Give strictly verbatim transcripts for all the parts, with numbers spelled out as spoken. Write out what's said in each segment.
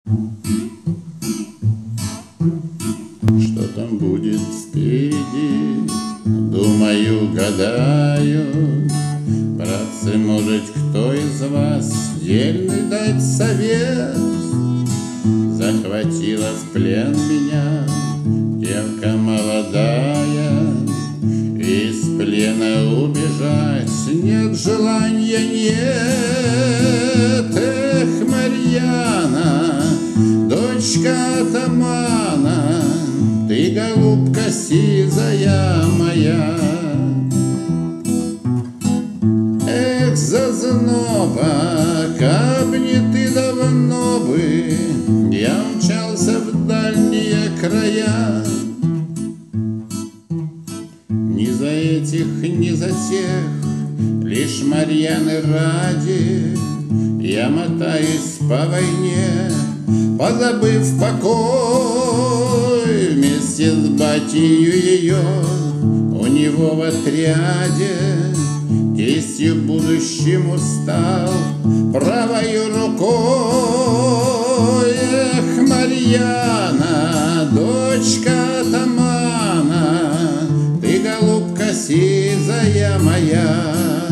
Что там будет впереди, думаю, гадаю. Братцы, может, кто из вас дельный дать совет? Захватила в плен меня девка молодая, из плена убежать нет желания, нет. Эх, Марьяна, дочка атамана, ты, голубка сизая моя. Эх, зазноба, каб не ты, давно бы я умчался в дальние края. Ни за этих, ни за тех, лишь Марьяны ради я мотаюсь по войне, позабыв покой. Вместе с батию ее у него в отряде тестью будущему стал правою рукой. Эх, Марьяна, дочка атамана, ты, голубка сизая моя.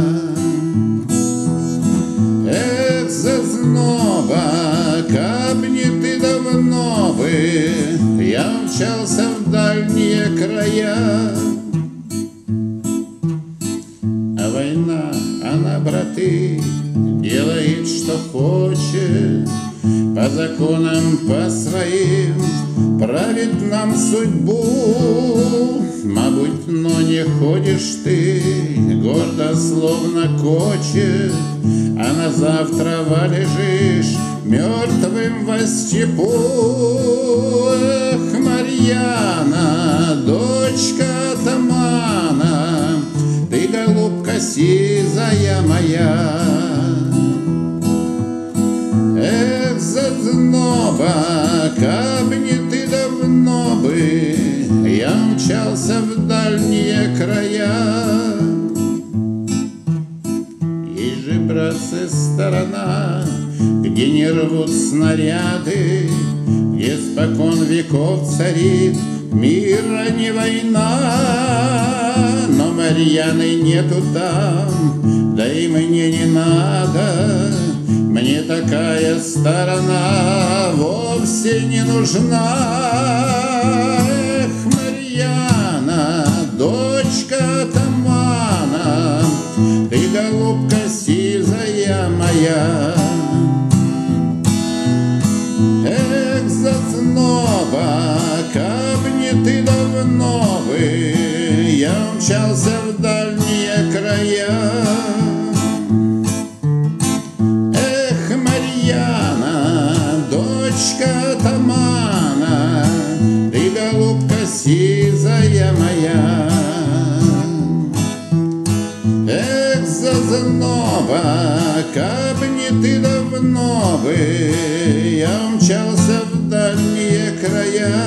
Эх, зазноба, каб не ты, давно бы я умчался в дальние края. А война, она, браты, делает, что хочет, по законам, по своим правит нам судьбу. Мабуть, но не ходишь ты гордо, словно кочет, а на завтра лежишь мертвым во степу. Эх, Марьяна, дочка атамана, ты, голубка сизая моя. Эх, зазноба, каб не ты, давно бы я умчался в дальние края. Есть же, братцы, сторона, где не рвут снаряды, где спокон веков царит мир, а не война. Но Марьяны нету там, да и мне не надо. Мне такая сторона вовсе не нужна. Эх, Марьяна, дочка атамана, ты, голубка сизая моя. Эх, зазноба, каб не ты, давно бы я умчался в дальние края. Эх, Марьяна, дочка атамана, ты, голубка сизая моя. Эх, зазноба, каб не ты, давно бы я умчался в дальние края.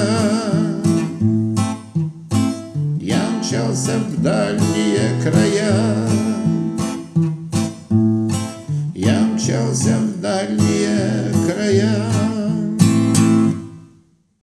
Я умчался в дальние края. Я умчался в